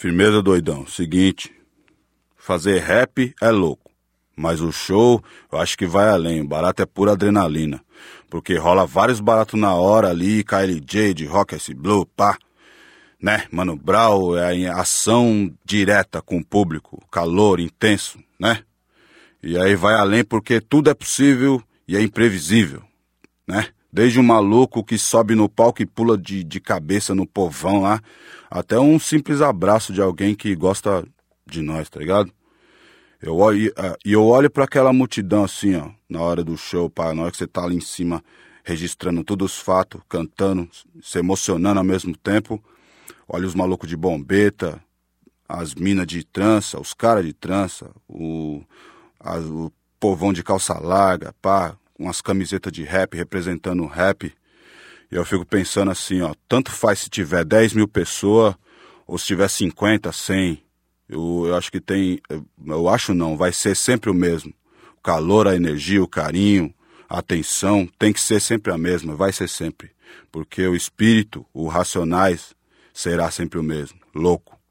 Firmeza, doidão. Seguinte, fazer rap é louco, mas o show eu acho que vai além. O barato é pura adrenalina, porque rola vários baratos na hora ali, KLJ, de Rock S Blue, pá. Né, Mano Brown, é ação direta com o público, calor intenso, né? E aí vai além porque tudo é possível e é imprevisível, né? Desde um maluco que sobe no palco e pula de cabeça no povão lá, até um simples abraço de alguém que gosta de nós, tá ligado? Eu olho pra aquela multidão assim, ó, na hora do show, pá, na hora que você tá ali em cima, registrando todos os fatos, cantando, se emocionando ao mesmo tempo. Olha os malucos de bombeta, as minas de trança, os caras de trança, o povão de calça larga, pá, com as camisetas de rap representando o rap. E eu fico pensando assim, ó, tanto faz se tiver 10 mil pessoas ou se tiver 50, 100. Eu acho que eu acho não, vai ser sempre o mesmo. O calor, a energia, o carinho, a atenção tem que ser sempre a mesma, vai ser sempre. Porque o espírito, o Racionais, será sempre o mesmo, louco.